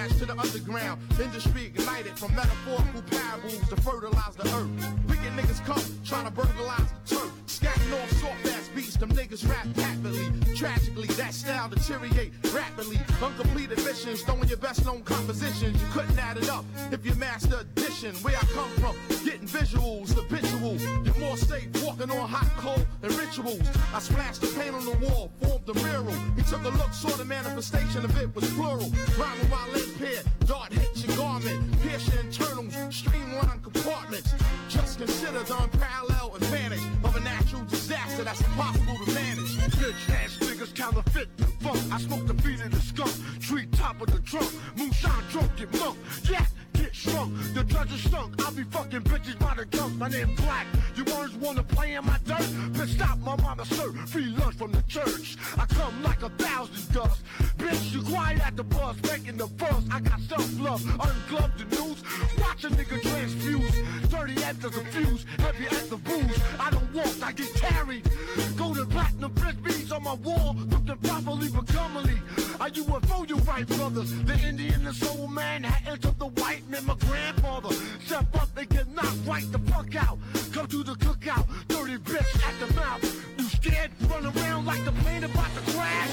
flash to the underground. Industry ignited from metaphorical parables to fertilize the earth. Wicked niggas come trying to burglarize the turf. Scatting off soft ass beats, them niggas rap happily. Tragically, that style deteriorate rapidly. Uncompleted missions, throwing your best known compositions. You couldn't add it up if you master addition. Where I come from, getting visuals, habitual. You're more safe walking on hot coal and rituals. I splashed the paint on the wall, formed a mural. He took a look, saw the manifestation of it was plural. Rhyming while impaired, dart hits your garment. Pierce your internals, streamline compartments. Just consider the unparalleled advantage of a natural disaster that's impossible to manage. Bitch ass niggas counterfeit the funk. I smoke the beat of the skunk, tree top of the trunk. Moonshine drunk, get monk, yeah, get shrunk. The judge is stunk, I'll be fucking bitches by the gunk. My name Black, you words wanna play in my dirt? Bitch stop, my mama serve free lunch from the church. I come like 1,000 ducks. Bitch, you quiet at the bus, making the fuss. I got self-love, ungloved the news. Watch a nigga transfuse, dirty after the fuse, heavy as the booze. I don't walk, I get carried. Golden platinum frisbees on my wall, looking properly but comely. I UFO you right, brothers. The Indian and soul man, Manhattan to the white man, my grandfather. Step up and get knocked right the fuck out. Come to the cookout, dirty bitch at the mouth. You scared? Run around like the plane about to crash.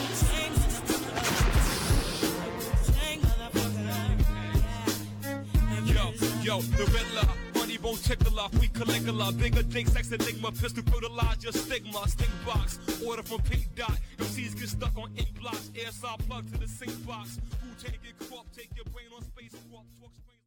Yo, the Riddler, funny bone tickler, we Caligula, bigger dick, sex enigma, pistol fertilize your stigma, stink box, order from Pink Dot, MCs get stuck on ink blocks, air saw plug to the sink box, who take it crop, take your brain on space, walk,